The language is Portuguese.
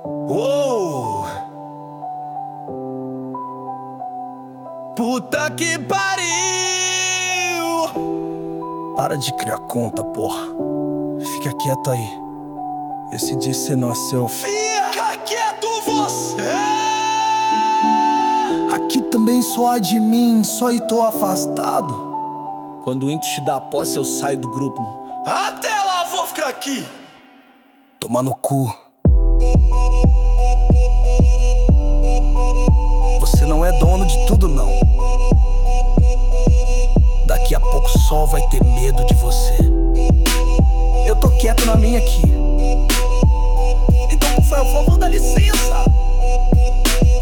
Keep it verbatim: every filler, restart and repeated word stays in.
Uou! Puta que pariu! Para de criar conta, porra. Fica quieto aí. Esse dia cê nasceu. Fica quieto você! Aqui também só há de mim, só e tô afastado. Quando o índio te dá a posse, eu saio do grupo. Até lá, vou ficar aqui! Toma no cu. Você não é dono de tudo, não. Daqui a pouco o sol vai ter medo de você. Eu tô quieto na minha aqui. Então, por favor, dá licença.